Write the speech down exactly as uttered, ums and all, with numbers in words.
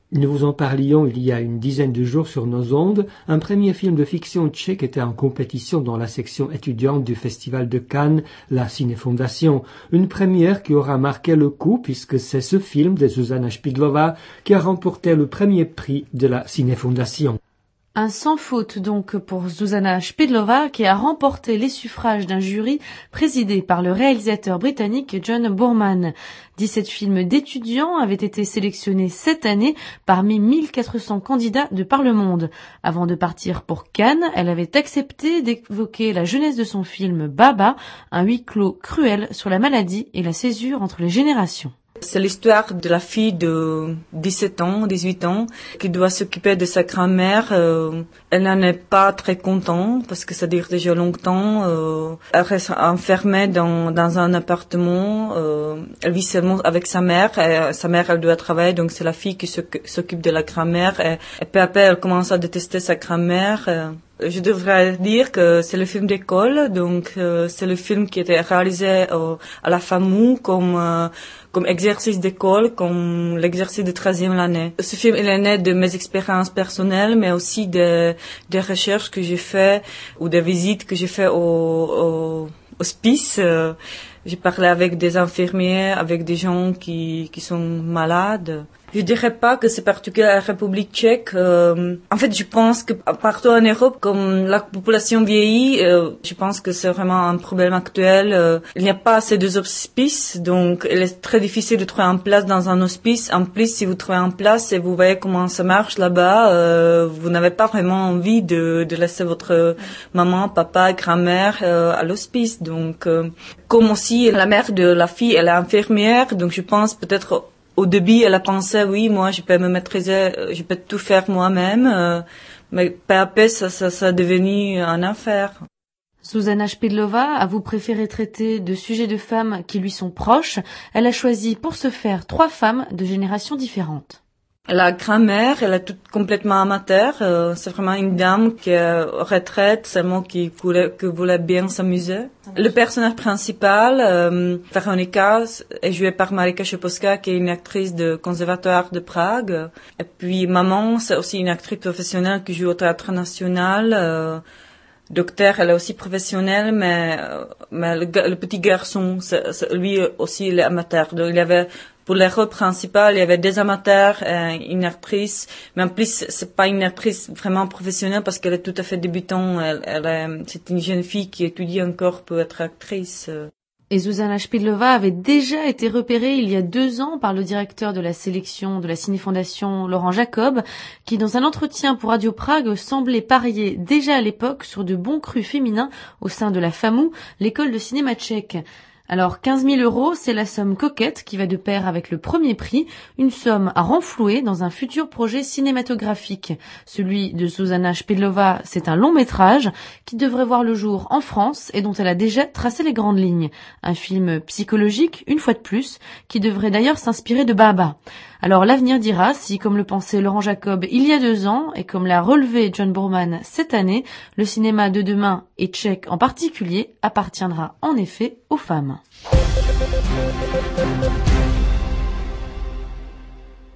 Nous vous en parlions il y a une dizaine de jours sur nos ondes. Un premier film de fiction tchèque était en compétition dans la section étudiante du Festival de Cannes, la Cinéfondation. Une première qui aura marqué le coup puisque c'est ce film de Zuzana Špidlová qui a remporté le premier prix de la Cinéfondation. Un sans faute donc pour Zuzana Špidlová qui a remporté les suffrages d'un jury présidé par le réalisateur britannique John Boorman. dix-sept films d'étudiants avaient été sélectionnés cette année parmi mille quatre cents candidats de par le monde. Avant de partir pour Cannes, elle avait accepté d'évoquer la jeunesse de son film Baba, un huis clos cruel sur la maladie et la césure entre les générations. C'est l'histoire de la fille de dix-sept ans, dix-huit ans, qui doit s'occuper de sa grand-mère. Euh, elle n'en est pas très contente parce que ça dure déjà longtemps. Euh, elle reste enfermée dans, dans un appartement. Euh, elle vit seulement avec sa mère. Et sa mère, elle doit travailler, donc c'est la fille qui s'occupe de la grand-mère. Et, et peu à peu, elle commence à détester sa grand-mère. Euh, Je devrais dire que c'est le film d'école, donc euh, c'est le film qui était réalisé euh, à la FAMU comme euh, comme exercice d'école, comme l'exercice de treizième année. Ce film, il est né de mes expériences personnelles, mais aussi de, des recherches que j'ai fait ou des visites que j'ai fait au, au hospice. Euh, j'ai parlé avec des infirmiers, avec des gens qui qui sont malades. Je dirais pas que c'est particulier à la République tchèque. Euh, en fait, je pense que partout en Europe, comme la population vieillit, euh, je pense que c'est vraiment un problème actuel. Euh, il n'y a pas assez de hospices, donc il est très difficile de trouver une place dans un hospice. En plus, si vous trouvez une place et vous voyez comment ça marche là-bas, euh, vous n'avez pas vraiment envie de, de laisser votre maman, papa, grand-mère euh, à l'hospice. Donc, euh, comme aussi la mère de la fille, elle est infirmière, donc je pense peut-être au début, elle a pensé, oui, moi, je peux me maîtriser, je peux tout faire moi-même, euh, mais peu à peu, ça, ça, ça a devenu un affaire. Zuzana Špidlová avoue préférer traiter de sujets de femmes qui lui sont proches. Elle a choisi pour ce faire trois femmes de générations différentes. La grand-mère, elle est toute complètement amateur. Euh, c'est vraiment une dame qui est retraite, seulement qui voulait, qui voulait bien s'amuser. Le personnage principal, euh, Veronika, est joué par Marika Šepovská, qui est une actrice de conservatoire de Prague. Et puis maman, c'est aussi une actrice professionnelle qui joue au Théâtre National. Euh, Docteur, elle est aussi professionnelle, mais, mais le, le petit garçon, c'est, c'est, lui aussi, il est amateur. Donc, il y avait, pour les rôles principaux, il y avait des amateurs, et une actrice, mais en plus, c'est pas une actrice vraiment professionnelle parce qu'elle est tout à fait débutante. Elle, elle est, c'est une jeune fille qui étudie encore pour être actrice. Et Zuzana Špidlová avait déjà été repérée il y a deux ans par le directeur de la sélection de la Cinéfondation, Laurent Jacob, qui dans un entretien pour Radio Prague semblait parier déjà à l'époque sur de bons crus féminins au sein de la FAMU, l'école de cinéma tchèque. Alors quinze mille euros, c'est la somme coquette qui va de pair avec le premier prix, une somme à renflouer dans un futur projet cinématographique. Celui de Zuzana Špidlová, c'est un long métrage qui devrait voir le jour en France et dont elle a déjà tracé les grandes lignes. Un film psychologique, une fois de plus, qui devrait d'ailleurs s'inspirer de Baba. Alors l'avenir dira si, comme le pensait Laurent Jacob il y a deux ans, et comme l'a relevé John Boorman cette année, le cinéma de demain, et tchèque en particulier, appartiendra en effet aux femmes.